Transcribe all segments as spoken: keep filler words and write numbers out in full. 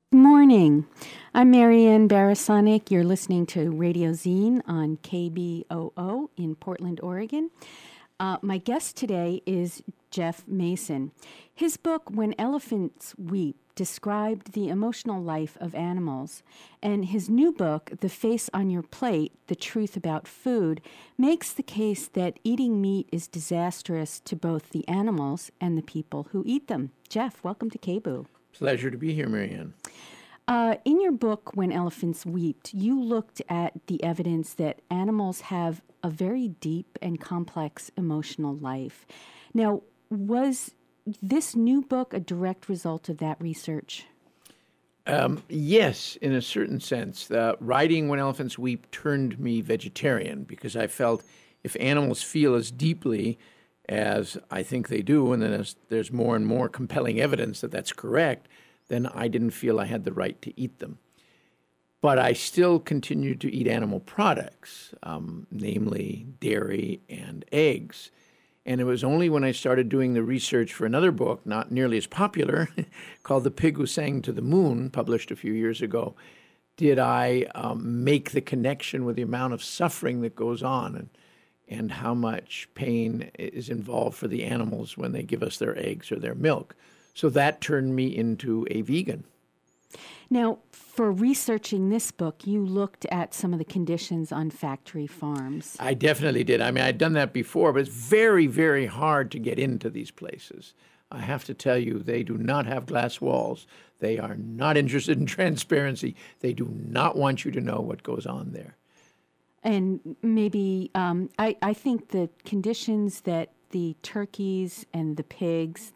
Good morning. I'm Marianne Barasonic. You're listening to Radio Zine on K B O O in Portland, Oregon. Uh, my guest today is Jeff Mason. His book, When Elephants Weep, described the emotional life of animals. And his new book, The Face on Your Plate, The Truth About Food, makes the case that eating meat is disastrous to both the animals and the people who eat them. Jeff, welcome to K B O O. Pleasure to be here, Marianne. Uh, in your book, When Elephants Weep, you looked at the evidence that animals have a very deep and complex emotional life. Now, was this new book a direct result of that research? Um, yes, in a certain sense. The writing When Elephants Weep turned me vegetarian because I felt if animals feel as deeply as I think they do, and then as there's more and more compelling evidence that that's correct, then I didn't feel I had the right to eat them. But I still continued to eat animal products, um, namely dairy and eggs. And it was only when I started doing the research for another book, not nearly as popular, called The Pig Who Sang to the Moon, published a few years ago, did I um, make the connection with the amount of suffering that goes on and and how much pain is involved for the animals when they give us their eggs or their milk. So that turned me into a vegan. Now, for researching this book, you looked at some of the conditions on factory farms. I definitely did. I mean, I'd done that before, but it's very, very hard to get into these places. I have to tell you, they do not have glass walls. They are not interested in transparency. They do not want you to know what goes on there. And maybe um, I, I think the conditions that the turkeys and the pigs,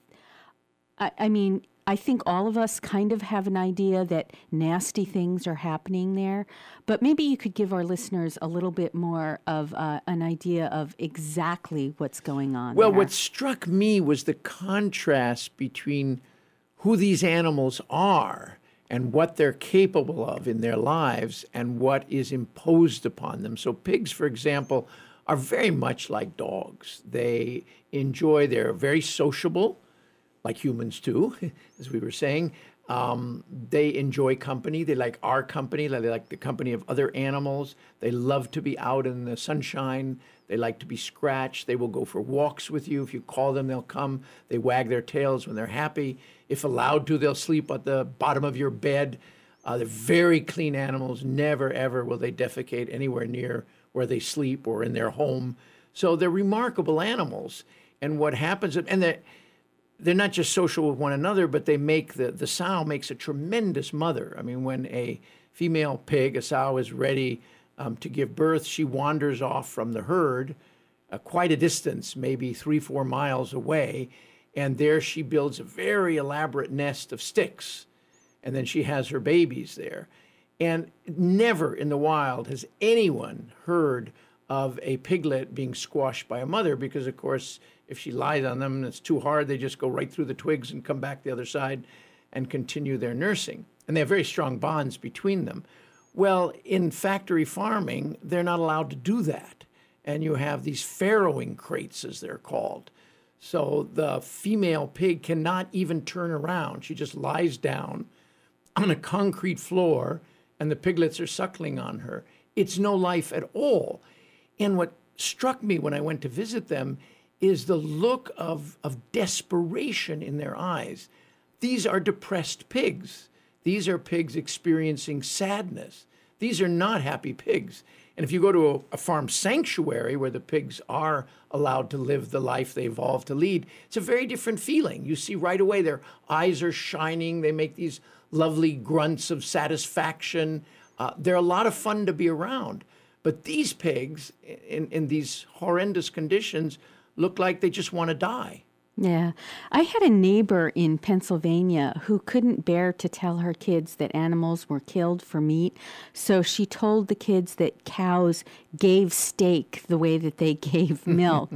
I, I mean, I think all of us kind of have an idea that nasty things are happening there, but maybe you could give our listeners a little bit more of uh, an idea of exactly what's going on Well, there. what struck me was the contrast between who these animals are and what they're capable of in their lives and what is imposed upon them. So pigs, for example, are very much like dogs. They enjoy, they're very sociable, like humans too, as we were saying. Um, they enjoy company. They like our company. They like the company of other animals. They love to be out in the sunshine. They like to be scratched. They will go for walks with you. If you call them, they'll come. They wag their tails when they're happy. If allowed to, they'll sleep at the bottom of your bed. Uh, they're very clean animals. Never, ever will they defecate anywhere near where they sleep or in their home. So they're remarkable animals. And what happens, and they're, they're not just social with one another, but they make, the, the sow makes a tremendous mother. I mean, when a female pig, a sow, is ready um, to give birth, she wanders off from the herd uh, quite a distance, maybe three, four miles away, and there she builds a very elaborate nest of sticks, and then she has her babies there. And never in the wild has anyone heard of a piglet being squashed by a mother because, of course, if she lies on them and it's too hard, they just go right through the twigs and come back the other side and continue their nursing. And they have very strong bonds between them. Well, in factory farming, they're not allowed to do that. And you have these farrowing crates, as they're called. So the female pig cannot even turn around. She just lies down on a concrete floor, and the piglets are suckling on her. It's no life at all. And what struck me when I went to visit them is the look of, of desperation in their eyes. These are depressed pigs. These are pigs experiencing sadness. These are not happy pigs. And if you go to a, a farm sanctuary where the pigs are allowed to live the life they evolved to lead, it's a very different feeling. You see right away their eyes are shining. They make these lovely grunts of satisfaction. Uh, they're a lot of fun to be around. But these pigs, in, in these horrendous conditions, look like they just want to die. Yeah. I had a neighbor in Pennsylvania who couldn't bear to tell her kids that animals were killed for meat. So she told the kids that cows gave steak the way that they gave milk.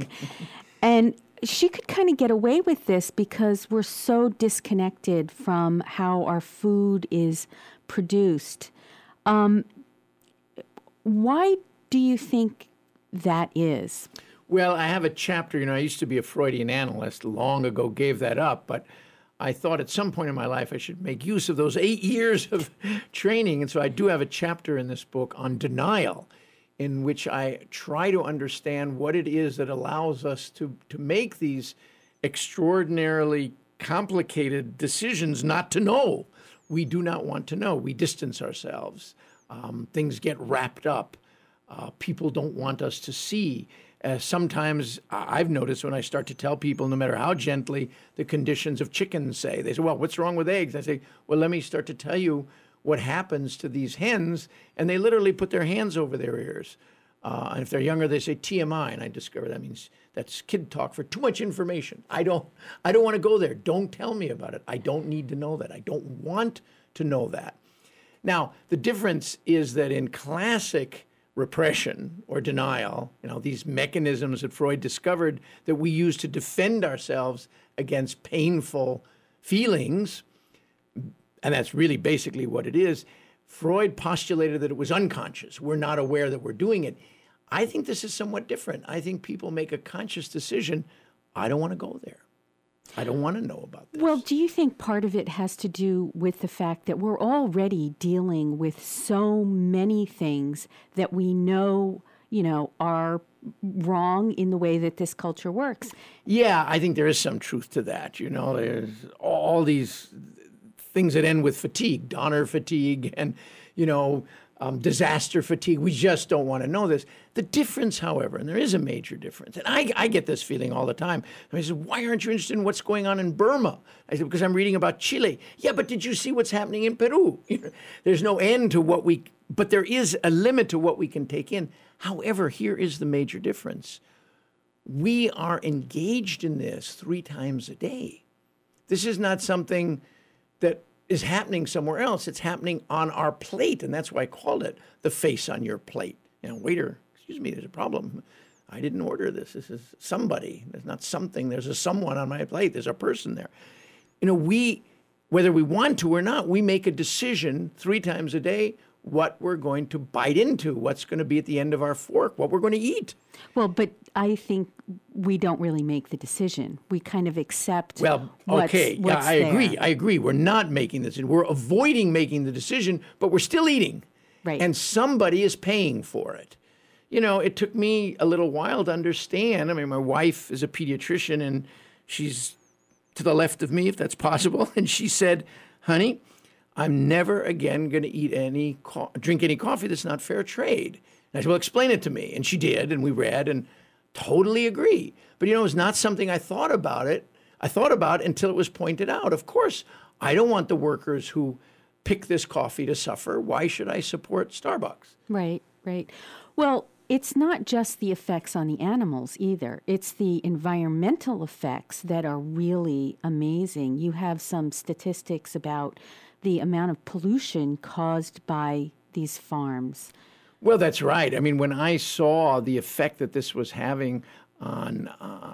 And she could kind of get away with this because we're so disconnected from how our food is produced. Um, why do you think that is? Well, I have a chapter, you know, I used to be a Freudian analyst, long ago gave that up, but I thought at some point in my life I should make use of those eight years of training. And so I do have a chapter in this book on denial, in which I try to understand what it is that allows us to, to make these extraordinarily complicated decisions not to know. We do not want to know. We distance ourselves. Um, things get wrapped up. Uh, people don't want us to see. Uh, sometimes I've noticed when I start to tell people, no matter how gently, the conditions of chickens, say, they say, well, what's wrong with eggs? I say, well, let me start to tell you what happens to these hens. And they literally put their hands over their ears. Uh, and if they're younger, they say T M I. And I discover that means that's kid talk for too much information. I don't, I don't want to go there. Don't tell me about it. I don't need to know that. I don't want to know that. Now, the difference is that in classic repression or denial, you know, these mechanisms that Freud discovered that we use to defend ourselves against painful feelings, and that's really basically what it is. Freud postulated that it was unconscious. We're not aware that we're doing it. I think this is somewhat different. I think people make a conscious decision. I don't want to go there. I don't want to know about this. Well, do you think part of it has to do with the fact that we're already dealing with so many things that we know, you know, are wrong in the way that this culture works? Yeah, I think there is some truth to that. You know, there's all these things that end with fatigue, Donner fatigue, and, you know, um, disaster fatigue. We just don't want to know this. The difference, however, and there is a major difference, and I, I get this feeling all the time. I said, why aren't you interested in what's going on in Burma? I said, because I'm reading about Chile. Yeah, but did you see what's happening in Peru? There's no end to what we, but there is a limit to what we can take in. However, here is the major difference. We are engaged in this three times a day. This is not something that is happening somewhere else. It's happening on our plate, and that's why I called it the face on your plate. You know, waiter, excuse me, there's a problem. I didn't order this. This is somebody. There's not something. There's a someone on my plate. There's a person there. You know, we, whether we want to or not, we make a decision three times a day what we're going to bite into, what's going to be at the end of our fork, what we're going to eat. Well, but I think we don't really make the decision. We kind of accept Well, what's, okay, what's yeah, I there. agree. I agree. We're not making the decision. We're avoiding making the decision, but we're still eating. Right. And somebody is paying for it. You know, it took me a little while to understand. I mean, my wife is a pediatrician, and she's to the left of me, if that's possible. And she said, honey, I'm never again going to eat any, co- drink any coffee that's not fair trade. And I said, well, explain it to me. And she did, and we read, and totally agree. But, you know, it's not something I thought about it. I thought about it until it was pointed out. Of course, I don't want the workers who pick this coffee to suffer. Why should I support Starbucks? Right, right. Well, it's not just the effects on the animals either. It's the environmental effects that are really amazing. You have some statistics about the amount of pollution caused by these farms. Well, that's right. I mean, when I saw the effect that this was having on,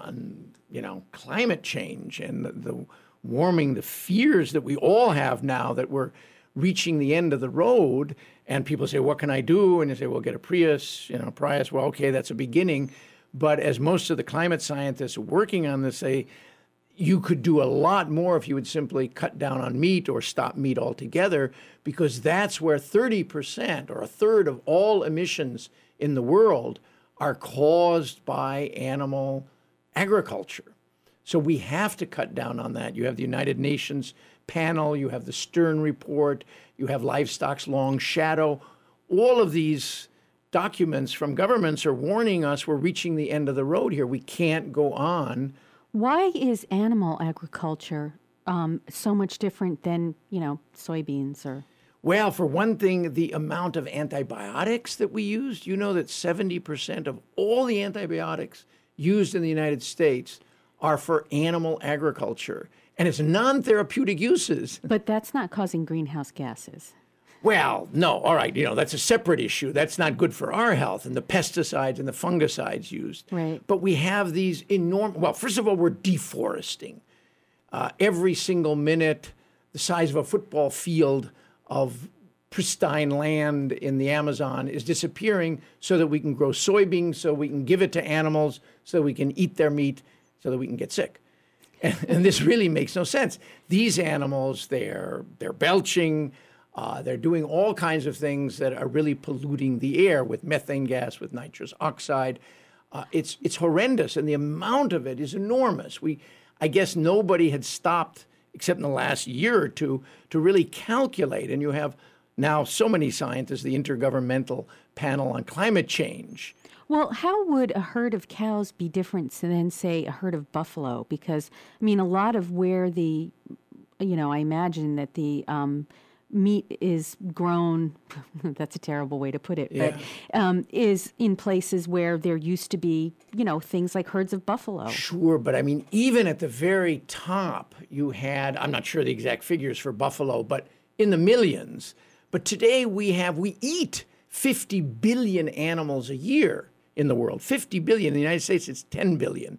on you know, climate change and the, the warming, the fears that we all have now that we're reaching the end of the road, and people say, what can I do? And they say, well, get a Prius, you know, Prius. Well, okay, that's a beginning. But as most of the climate scientists working on this say, you could do a lot more if you would simply cut down on meat or stop meat altogether, because that's where thirty percent or a third of all emissions in the world are caused by animal agriculture. So we have to cut down on that. You have the United Nations panel, you have the Stern report, you have Livestock's Long Shadow. All of these documents from governments are warning us we're reaching the end of the road here. We can't go on. Why is animal agriculture um, so much different than, you know, soybeans or... Well, for one thing, the amount of antibiotics that we use, you know that seventy percent of all the antibiotics used in the United States are for animal agriculture. And it's non-therapeutic uses. But that's not causing greenhouse gases. Well, no, all right, you know, that's a separate issue. That's not good for our health, and the pesticides and the fungicides used. Right. But we have these enormous, well, first of all, we're deforesting. Uh, every single minute, the size of a football field of pristine land in the Amazon is disappearing so that we can grow soybeans, so we can give it to animals, so we can eat their meat, so that we can get sick. And, and this really makes no sense. These animals, they're they're belching, uh, they're doing all kinds of things that are really polluting the air with methane gas, with nitrous oxide. Uh, it's it's horrendous, and the amount of it is enormous. We, I guess, nobody had stopped, except in the last year or two, to really calculate. And you have now so many scientists, the Intergovernmental Panel on Climate Change. Well, how would a herd of cows be different than, say, a herd of buffalo? Because, I mean, a lot of where the, you know, I imagine that the um, meat is grown, that's a terrible way to put it, Yeah. but um, is in places where there used to be, you know, things like herds of buffalo. Sure, but I mean, even at the very top, you had, I'm not sure the exact figures for buffalo, but in the millions. But today we have, we eat fifty billion animals a year in the world. fifty billion. In the United States, it's ten billion.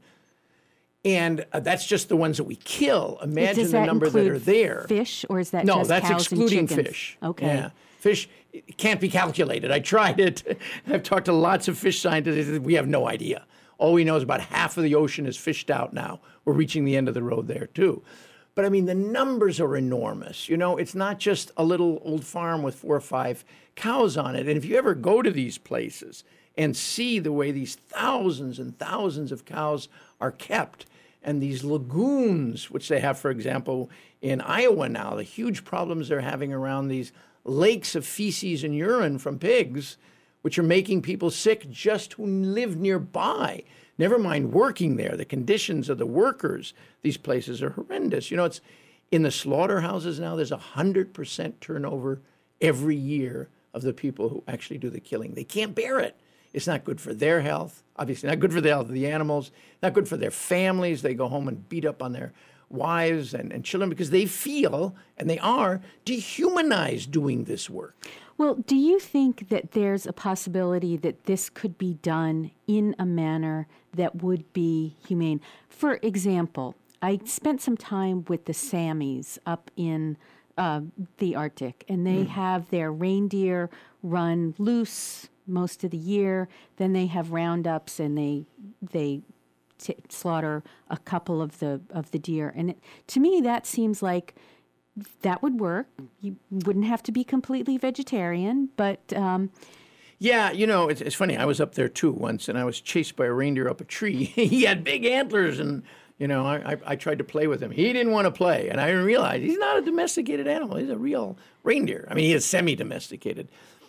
And uh, that's just the ones that we kill. Imagine Does the that number that include are there. Fish, or is that No, just that's cows excluding and chickens? fish. Okay. Yeah. Fish it can't be calculated. I tried it. I've talked to lots of fish scientists. They said, we have no idea. All we know is about half of the ocean is fished out now. We're reaching the end of the road there, too. But I mean, the numbers are enormous. You know, it's not just a little old farm with four or five cows on it. And if you ever go to these places and see the way these thousands and thousands of cows are kept, and these lagoons, which they have, for example, in Iowa now, the huge problems they're having around these lakes of feces and urine from pigs, which are making people sick just who live nearby. Never mind working there. The conditions of the workers, these places are horrendous. You know, it's in the slaughterhouses now, there's a one hundred percent turnover every year of the people who actually do the killing. They can't bear it. It's not good for their health, obviously not good for the health of the animals, not good for their families. They go home and beat up on their wives and, and children because they feel, and they are, dehumanized doing this work. Well, do you think that there's a possibility that this could be done in a manner that would be humane? For example, I spent some time with the Samis up in uh, the Arctic, and they mm. have their reindeer run loose most of the year. Then they have roundups, and they they t- slaughter a couple of the of the deer. And it, to me, that seems like that would work. You wouldn't have to be completely vegetarian, but um, yeah, you know, it's, it's funny. I was up there too once, and I was chased by a reindeer up a tree. He had big antlers, and you know, I, I, I tried to play with him. He didn't want to play, and I realized he's not a domesticated animal. He's a real reindeer. I mean, he is semi-domesticated.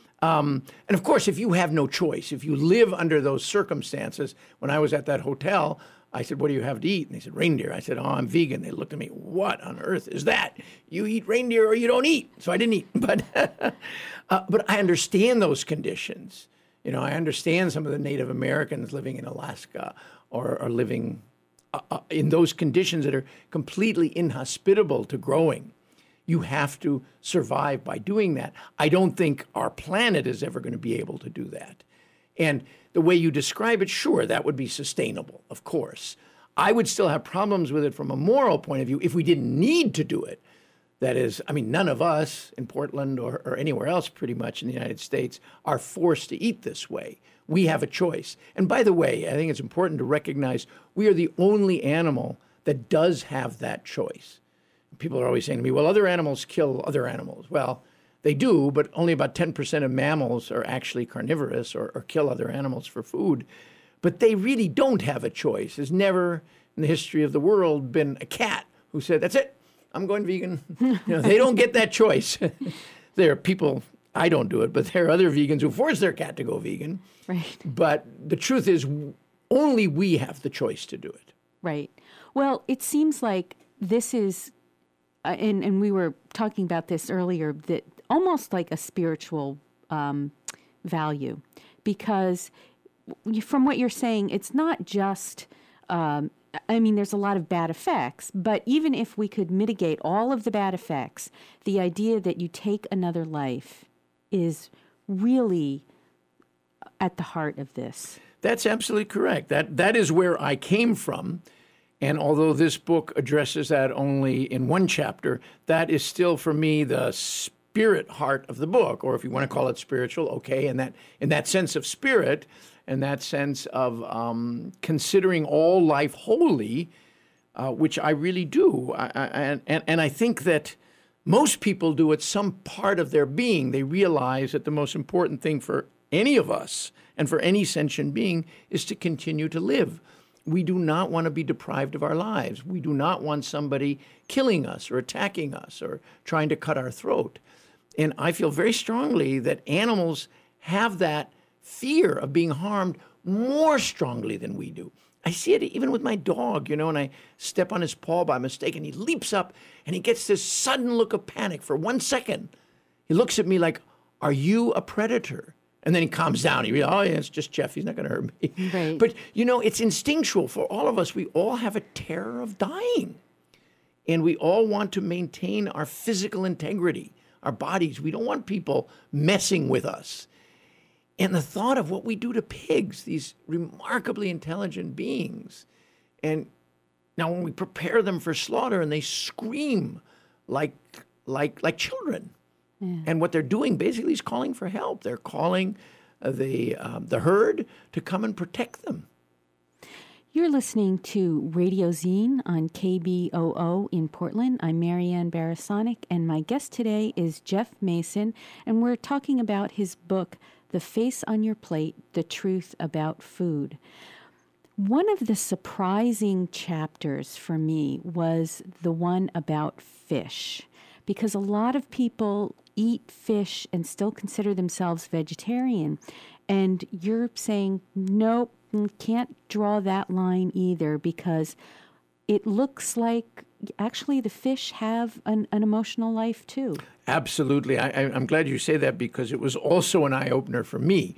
Um, and of course, if you have no choice, if you live under those circumstances, when I was at that hotel, I said, what do you have to eat? And they said, reindeer. I said, oh, I'm vegan. They looked at me, what on earth is that? You eat reindeer or you don't eat. So I didn't eat. But, uh, but I understand those conditions. You know, I understand some of the Native Americans living in Alaska or, or living uh, uh, in those conditions that are completely inhospitable to growing. You have to survive by doing that. I don't think our planet is ever going to be able to do that. And the way you describe it, sure, that would be sustainable, of course. I would still have problems with it from a moral point of view if we didn't need to do it. That is, I mean, none of us in Portland or, or anywhere else pretty much in the United States are forced to eat this way. We have a choice. And by the way, I think it's important to recognize we are the only animal that does have that choice. People are always saying to me, well, other animals kill other animals. Well, they do, but only about ten percent of mammals are actually carnivorous or, or kill other animals for food. But they really don't have a choice. There's never in the history of the world been a cat who said, that's it, I'm going vegan. You know, they don't get that choice. There are people, I don't do it, but there are other vegans who force their cat to go vegan. Right. But the truth is only we have the choice to do it. Right. Well, it seems like this is, uh, and, and we were talking about this earlier, that almost like a spiritual um, value, because from what you're saying, it's not just, um, I mean, there's a lot of bad effects, but even if we could mitigate all of the bad effects, the idea that you take another life is really at the heart of this. That's absolutely correct. That that is where I came from. And although this book addresses that only in one chapter, that is still for me the spirit heart of the book, or if you want to call it spiritual, okay, in that in that sense of spirit, and that sense of um, considering all life holy, uh, which I really do. I, I, and, and, and I think that most people do at some part of their being. They realize that the most important thing for any of us and for any sentient being is to continue to live. We do not want to be deprived of our lives. We do not want somebody killing us or attacking us or trying to cut our throat. And I feel very strongly that animals have that fear of being harmed more strongly than we do. I see it even with my dog, you know, and I step on his paw by mistake and he leaps up and he gets this sudden look of panic for one second. He looks at me like, are you a predator? And then he calms down. He realizes, oh, yeah, it's just Jeff. He's not going to hurt me. Right. But, you know, it's instinctual for all of us. We all have a terror of dying. And we all want to maintain our physical integrity, our bodies. We don't want people messing with us. And the thought of what we do to pigs, these remarkably intelligent beings. And now when we prepare them for slaughter and they scream like, like, like children. Yeah. And what they're doing basically is calling for help. They're calling uh, the um, the herd to come and protect them. You're listening to Radio Zine on K B O O in Portland. I'm Marianne Barasonic, and my guest today is Jeff Mason, and we're talking about his book, The Face on Your Plate, The Truth About Food. One of the surprising chapters for me was the one about fish, because a lot of people eat fish and still consider themselves vegetarian. And you're saying, nope, can't draw that line either, because it looks like actually the fish have an, an emotional life too. Absolutely. I, I'm glad you say that, because it was also an eye-opener for me.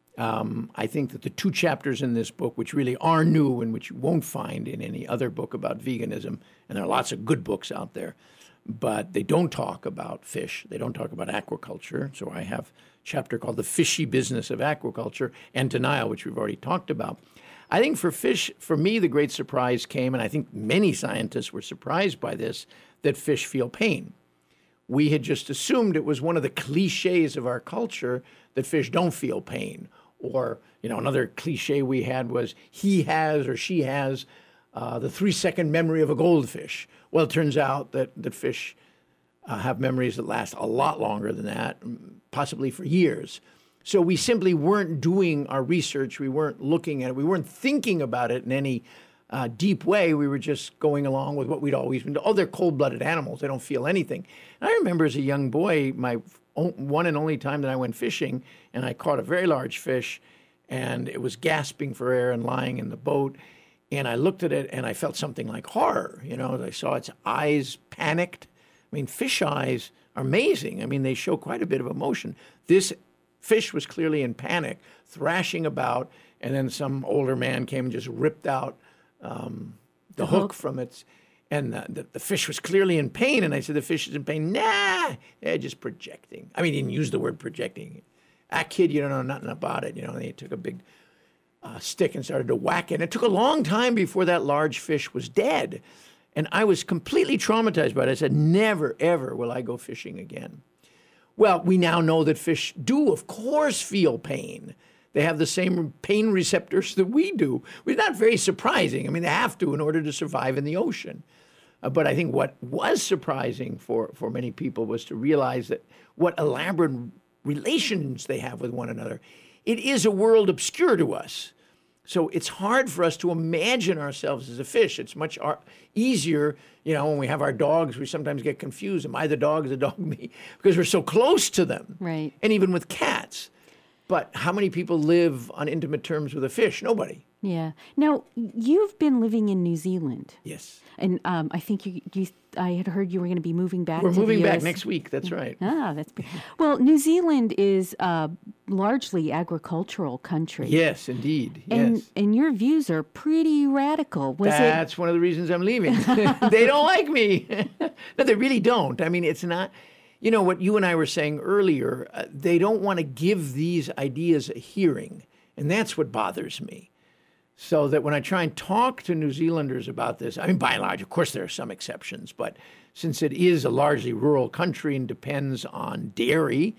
Um, I think that the two chapters in this book, which really are new and which you won't find in any other book about veganism, and there are lots of good books out there, but they don't talk about fish. They don't talk about aquaculture. So I have a chapter called The Fishy Business of Aquaculture and Denial, which we've already talked about. I think for fish, for me, the great surprise came, and I think many scientists were surprised by this, that fish feel pain. We had just assumed it was one of the cliches of our culture that fish don't feel pain. Or, you know, another cliche we had was he has or she has uh, the three-second memory of a goldfish. Well, it turns out that, that fish uh, have memories that last a lot longer than that, possibly for years. So we simply weren't doing our research. We weren't looking at it. We weren't thinking about it in any uh, deep way. We were just going along with what we'd always been doing. Oh, they're cold-blooded animals. They don't feel anything. And I remember as a young boy, my one and only time that I went fishing, and I caught a very large fish, and it was gasping for air and lying in the boat. And I looked at it, and I felt something like horror. You know, I saw its eyes panicked. I mean, fish eyes are amazing. I mean, they show quite a bit of emotion. This fish was clearly in panic, thrashing about, and then some older man came and just ripped out um, the, the hook, hook from its, and the, the, the fish was clearly in pain. And I said, the fish is in pain. Nah, they're just projecting. I mean, he didn't use the word projecting. Ah, kid, you don't know nothing about it. You know, and he took a big uh, stick and started to whack it. And it took a long time before that large fish was dead. And I was completely traumatized by it. I said, never, ever will I go fishing again. Well, we now know that fish do, of course, feel pain. They have the same pain receptors that we do. It's not very surprising. I mean, they have to in order to survive in the ocean. Uh, but I think what was surprising for, for many people was to realize that what elaborate relations they have with one another. It is a world obscure to us. So it's hard for us to imagine ourselves as a fish. It's much ar- easier, you know, when we have our dogs, we sometimes get confused. Am I the dog? Is the dog me? Because we're so close to them. Right. And even with cats. But how many people live on intimate terms with a fish? Nobody. Yeah. Now, you've been living in New Zealand. Yes. And um, I think you, you, I had heard you were going to be moving back We're to moving the U S back next week. That's right. Ah, that's well, New Zealand is a largely agricultural country. Yes, indeed. And, yes. And your views are pretty radical. Was That's it... one of the reasons I'm leaving. They don't like me. No, they really don't. I mean, it's not... You know, what you and I were saying earlier, uh, they don't want to give these ideas a hearing. And that's what bothers me. So that when I try and talk to New Zealanders about this, I mean, by and large, of course, there are some exceptions. But since it is a largely rural country and depends on dairy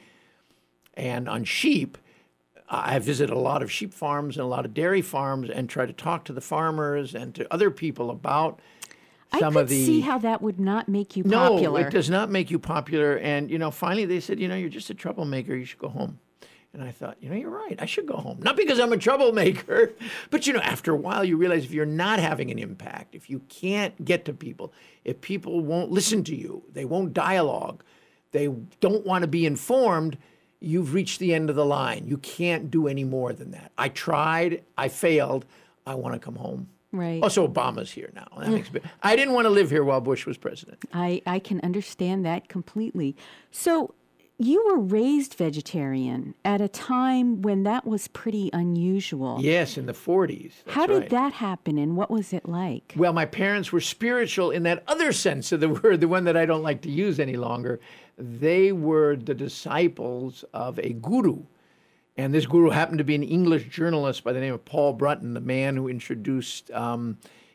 and on sheep, I visit a lot of sheep farms and a lot of dairy farms and try to talk to the farmers and to other people about some I could of the see how that would not make you no, popular. it does not make you popular. And, you know, finally they said, you know, you're just a troublemaker. You should go home. And I thought, you know, you're right. I should go home. Not because I'm a troublemaker, but, you know, after a while you realize if you're not having an impact, if you can't get to people, if people won't listen to you, they won't dialogue, they don't want to be informed, you've reached the end of the line. You can't do any more than that. I tried. I failed. I want to come home. Right. Also, Obama's here now. That makes me, I didn't want to live here while Bush was president. I, I can understand that completely. So you were raised vegetarian at a time when that was pretty unusual. Yes, in the forties. That's How did right. that happen, and what was it like? Well, my parents were spiritual in that other sense of the word, the one that I don't like to use any longer. They were the disciples of a guru. And this guru happened to be an English journalist by the name of Paul Brunton, the man who introduced um,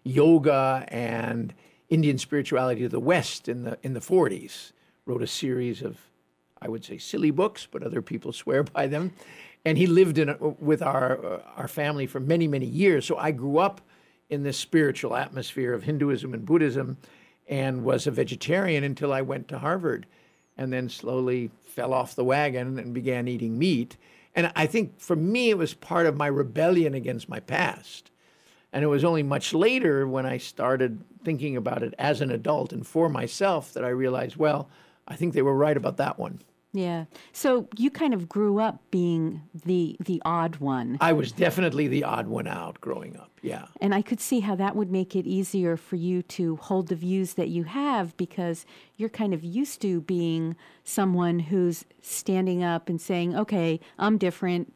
yoga and Indian spirituality to the West in the in the forties. Wrote a series of, I would say, silly books, but other people swear by them. And he lived in a, with our uh, our family for many, many years. So I grew up in this spiritual atmosphere of Hinduism and Buddhism and was a vegetarian until I went to Harvard and then slowly fell off the wagon and began eating meat. And I think for me, it was part of my rebellion against my past. And it was only much later when I started thinking about it as an adult and for myself that I realized, well, I think they were right about that one. Yeah. So you kind of grew up being the the odd one. I was definitely the odd one out growing up, yeah. And I could see how that would make it easier for you to hold the views that you have because you're kind of used to being someone who's standing up and saying, okay, I'm different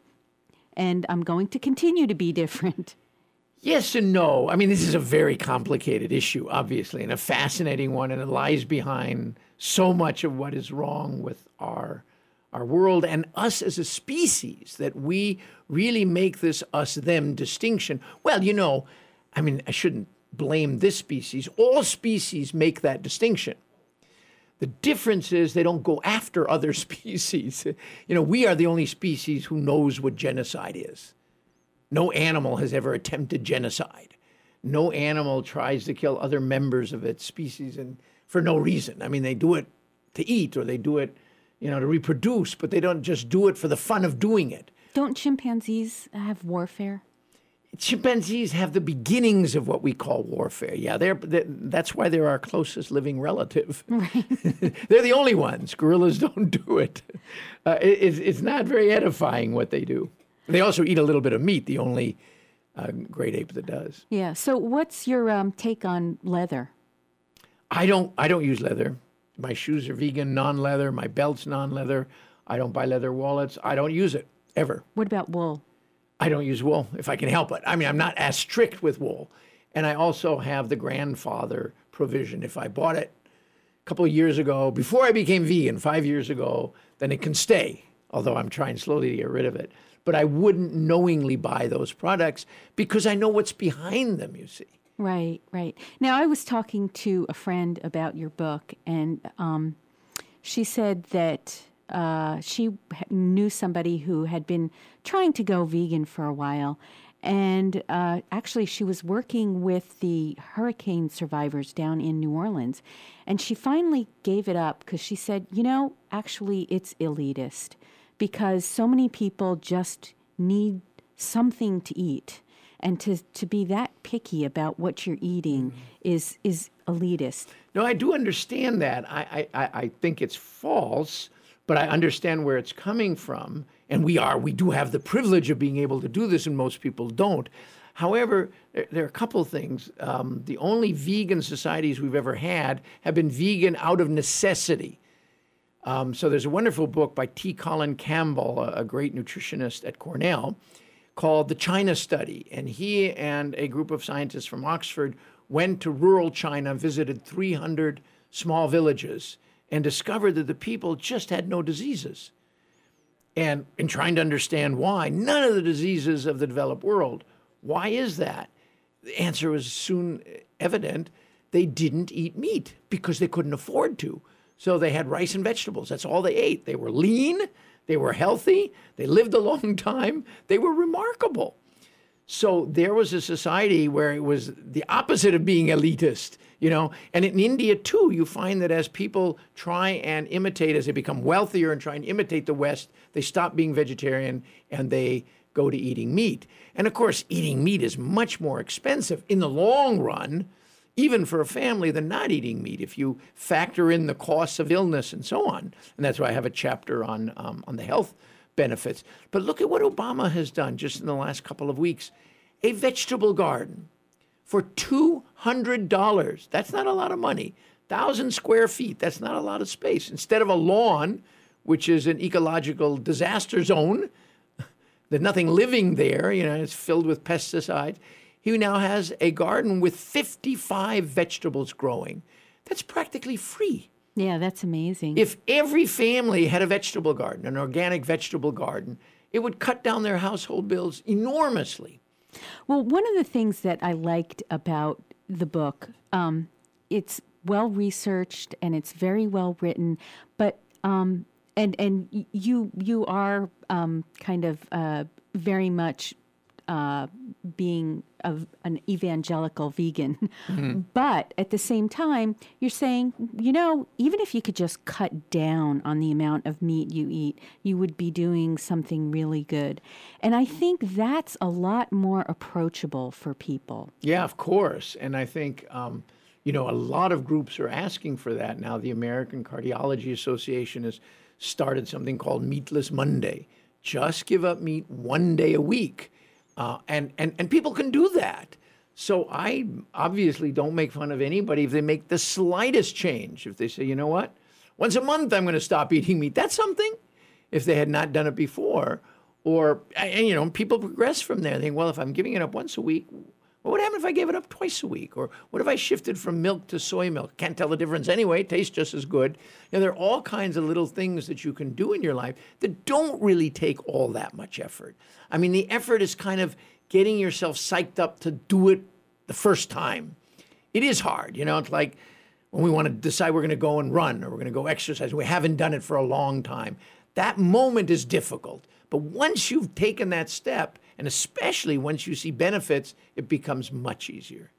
and I'm going to continue to be different. Yes and no. I mean, this is a very complicated issue, obviously, and a fascinating one, and it lies behind so much of what is wrong with our our world and us as a species, that we really make this us-them distinction. Well, you know, I mean, I shouldn't blame this species. All species make that distinction. The difference is they don't go after other species. You know, we are the only species who knows what genocide is. No animal has ever attempted genocide. No animal tries to kill other members of its species and for no reason. I mean, they do it to eat or they do it, you know, to reproduce, but they don't just do it for the fun of doing it. Don't chimpanzees have warfare? Chimpanzees have the beginnings of what we call warfare. Yeah, they're, they're that's why they're our closest living relative. Right. They're the only ones. Gorillas don't do it. Uh, it it's, it's not very edifying what they do. They also eat a little bit of meat, the only uh, great ape that does. Yeah. So what's your um, take on leather? I don't I don't use leather. My shoes are vegan, non-leather. My belt's non-leather. I don't buy leather wallets. I don't use it, ever. What about wool? I don't use wool if I can help it. I mean, I'm not as strict with wool. And I also have the grandfather provision. If I bought it a couple of years ago, before I became vegan, five years ago, then it can stay, although I'm trying slowly to get rid of it. But I wouldn't knowingly buy those products because I know what's behind them, you see. Right, right. Now, I was talking to a friend about your book, and um, she said that uh, she knew somebody who had been trying to go vegan for a while. And uh, actually, she was working with the hurricane survivors down in New Orleans. And she finally gave it up because she said, you know, actually, it's elitist because so many people just need something to eat. And to, to be that picky about what you're eating is is elitist. No, I do understand that. I, I, I think it's false, but I understand where it's coming from. And we are, we do have the privilege of being able to do this, and most people don't. However, there, there are a couple of things. Um, the only vegan societies we've ever had have been vegan out of necessity. Um, so there's a wonderful book by T. Colin Campbell, a, a great nutritionist at Cornell, called The China Study. And he and a group of scientists from Oxford went to rural China, visited three hundred small villages, and discovered that the people just had no diseases. And in trying to understand why, none of the diseases of the developed world. Why is that? The answer was soon evident. They didn't eat meat because they couldn't afford to. So they had rice and vegetables. That's all they ate. They were lean. They were healthy. They lived a long time. They were remarkable. So there was a society where it was the opposite of being elitist, you know. And in India, too, you find that as people try and imitate, as they become wealthier and try and imitate the West, they stop being vegetarian and they go to eating meat. And of course, eating meat is much more expensive in the long run, even for a family, than not eating meat, if you factor in the costs of illness and so on. And that's why I have a chapter on um, on the health benefits. But look at what Obama has done just in the last couple of weeks. A vegetable garden for two hundred dollars. That's not a lot of money. one thousand square feet. That's not a lot of space. Instead of a lawn, which is an ecological disaster zone, there's nothing living there, you know, it's filled with pesticides. He now has a garden with fifty-five vegetables growing. That's practically free. Yeah, that's amazing. If every family had a vegetable garden, an organic vegetable garden, it would cut down their household bills enormously. Well, one of the things that I liked about the book, um, it's well researched and it's very well written, but um, and and y- you you are um, kind of uh, very much uh, being a, an evangelical vegan, mm-hmm. but at the same time, you're saying, you know, even if you could just cut down on the amount of meat you eat, you would be doing something really good. And I think that's a lot more approachable for people. Yeah, of course. And I think, um, you know, a lot of groups are asking for that now. The American Cardiology Association has started something called Meatless Monday. Just give up meat one day a week. Uh, and, and, and people can do that. So I obviously don't make fun of anybody if they make the slightest change. If they say, you know what, once a month I'm going to stop eating meat. That's something, if they had not done it before. Or, and you know, people progress from there. They think, well, if I'm giving it up once a week, what would happen if I gave it up twice a week? Or what if I shifted from milk to soy milk? Can't tell the difference anyway. It tastes just as good. You know, there are all kinds of little things that you can do in your life that don't really take all that much effort. I mean, the effort is kind of getting yourself psyched up to do it the first time. It is hard. You know, it's like when we want to decide we're going to go and run or we're going to go exercise. We haven't done it for a long time. That moment is difficult. But once you've taken that step, and especially once you see benefits, it becomes much easier.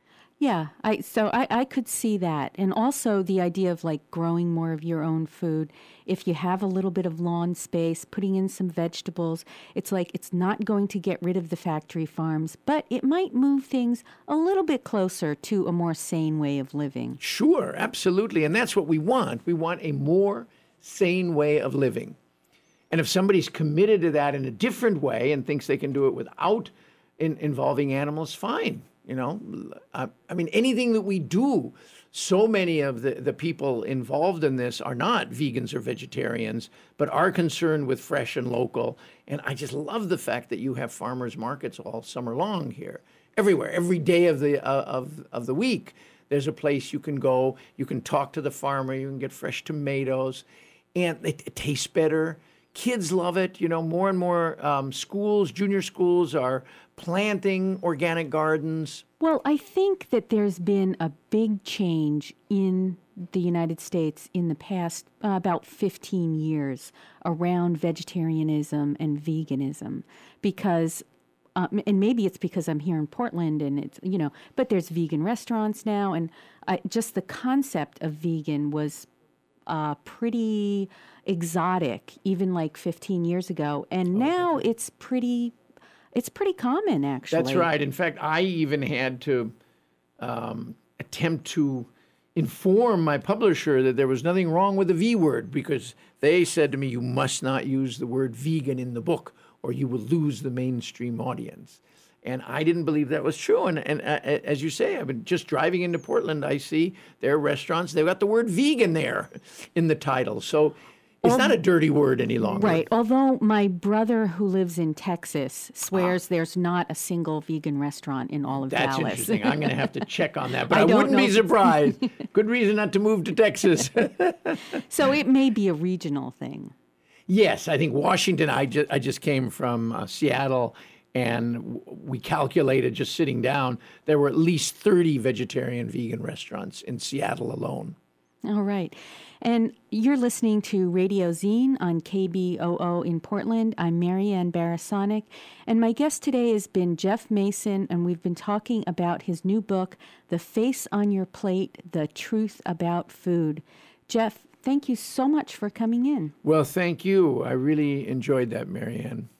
Yeah, I so I, I could see that. And also the idea of like growing more of your own food. If you have a little bit of lawn space, putting in some vegetables, it's like it's not going to get rid of the factory farms, but it might move things a little bit closer to a more sane way of living. Sure, absolutely. And that's what we want. We want a more sane way of living. And if somebody's committed to that in a different way and thinks they can do it without in, involving animals, fine. You know, I, I mean, anything that we do, so many of the, the people involved in this are not vegans or vegetarians, but are concerned with fresh and local. And I just love the fact that you have farmers markets all summer long here, everywhere, every day of the uh, of of the week. There's a place you can go, you can talk to the farmer, you can get fresh tomatoes, and it, it tastes better. Kids love it. You know, more and more um, schools, junior schools are planting organic gardens. Well, I think that there's been a big change in the United States in the past uh, about fifteen years around vegetarianism and veganism because, um, and maybe it's because I'm here in Portland and it's, you know, but there's vegan restaurants now. And I, just the concept of vegan was uh, pretty exotic, even like fifteen years ago. And oh, now okay. it's pretty, it's pretty common, actually. That's right. In fact, I even had to um, attempt to inform my publisher that there was nothing wrong with the V word because they said to me, you must not use the word vegan in the book or you will lose the mainstream audience. And I didn't believe that was true. And, and uh, as you say, I've been just driving into Portland, I see their restaurants, they've got the word vegan there in the title. So it's Al- not a dirty word any longer. Right. Although my brother who lives in Texas swears ah. there's not a single vegan restaurant in all of That's Dallas. That's interesting. I'm going to have to check on that. But I, I wouldn't know. be surprised. Good reason not to move to Texas. So it may be a regional thing. Yes. I think Washington, I just, I just came from uh, Seattle, and we calculated just sitting down, there were at least thirty vegetarian vegan restaurants in Seattle alone. All right. And you're listening to Radio Zine on K B O O in Portland. I'm Marianne Barasonic, and my guest today has been Jeff Mason, and we've been talking about his new book, The Face on Your Plate, The Truth About Food. Jeff, thank you so much for coming in. Well, thank you. I really enjoyed that, Marianne.